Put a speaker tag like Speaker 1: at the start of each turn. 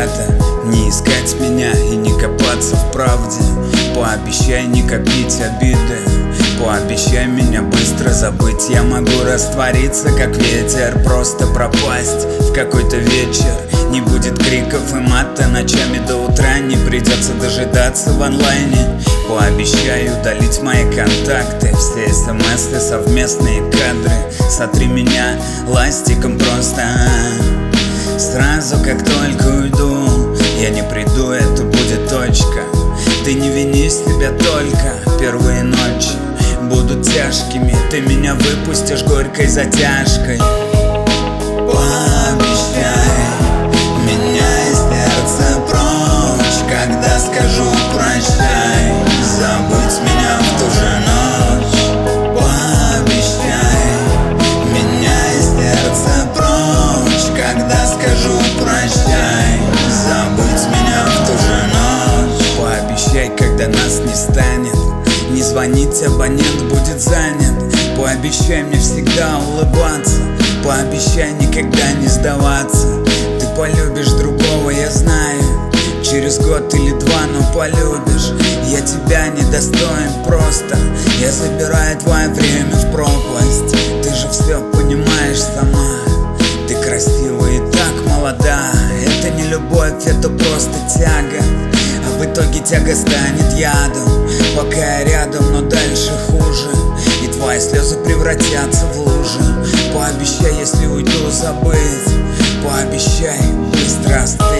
Speaker 1: это не искать меня и не копаться в правде. Пообещай не копить обиды, пообещай меня быстро забыть. Я могу раствориться, как ветер, просто пропасть в какой-то вечер. Не будет криков и мата ночами до утра, не придется дожидаться в онлайне. Пообещай удалить мои контакты, все смс-ы, совместные кадры. Сотри меня ластиком просто. Сразу, как только уйду, я не приду, это будет точка. Ты не вини себя только, первые ночи будут тяжкими. Ты меня выпустишь горькой затяжкой. Пообещай меня из сердца прочь, когда скажу прощай, забыть меня в ту же ночь. Пообещай меня из сердца прочь, когда скажу прощай, забыть меня в ту же ночь. Пообещай, когда нас не станет, не звонить, абонент будет занят. Пообещай мне всегда улыбаться, пообещай никогда не сдаваться. Ты полюбишь другого, я знаю, через год или два, но полюбишь. Я тебя недостоин просто, я забираю твое время в пропасть. Ты же все понимаешь сама, ты красива и так молода. Это не любовь, это просто тяга, а в итоге тяга станет ядом. Пока я рядом, но дальше хуже, и твои слезы превратятся в лужи. Пообещай, если уйду, забыть. Пообещай быстро остыть.